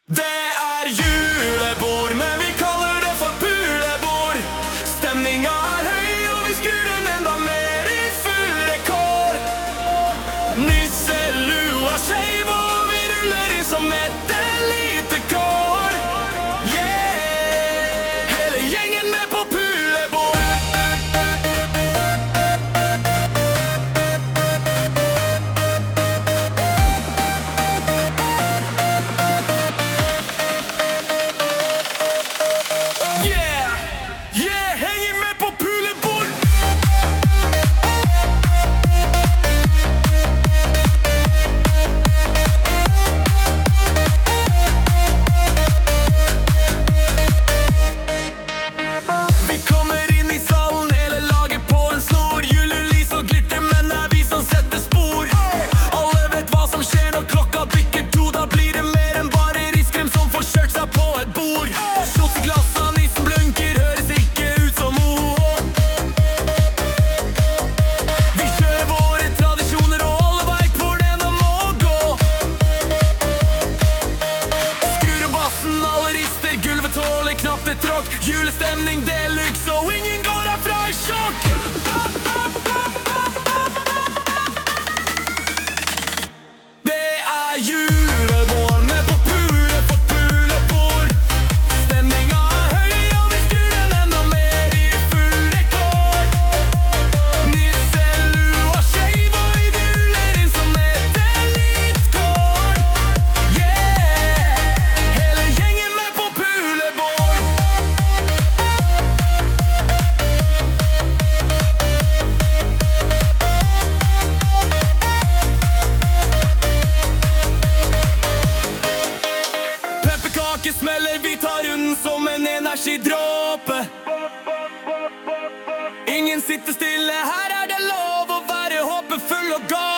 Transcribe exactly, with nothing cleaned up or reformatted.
Det er julebord, men vi kaller det for pulebord. Stemninga er høy, og vi skrur den enda mer i full rekord. Nisselua skeiv, og vi ruller inn som et lite kår. Yeah! Hele gjengen med på pulebord. Yeah! Yeah! Henger med på pulebord. Vi kommer inn i salen, hele laget på en snor. Julelys og glitter, men det er vi som setter spor. Alle vet hva som skjer når klokka bikker to. Da blir det mer enn bare riskrem som får kjørt seg på et bord. Slått i glasset, nissen blunker, høres ikke ut som ho-ho. Vi kjører våre tradisjoner, og alle vet hvor denne må gå. Skrur opp bassen, alle rister, gulvet tåler knapt et tråk. Julestemning deluxe, og ingen går herfra i sjokk. Det er julebord med på pule for pulebord. Stemninga er høy, og vi skrur den enda mer i full rekord. Nisselua skeiv, og vi ruller inn som et elitkår. Yeah! Hele gjengen med på pulebord. Pepperkake smeller, vi tar runden som en energidråpe. Ingen sitter stille, her er det lov å være håpefull og gal.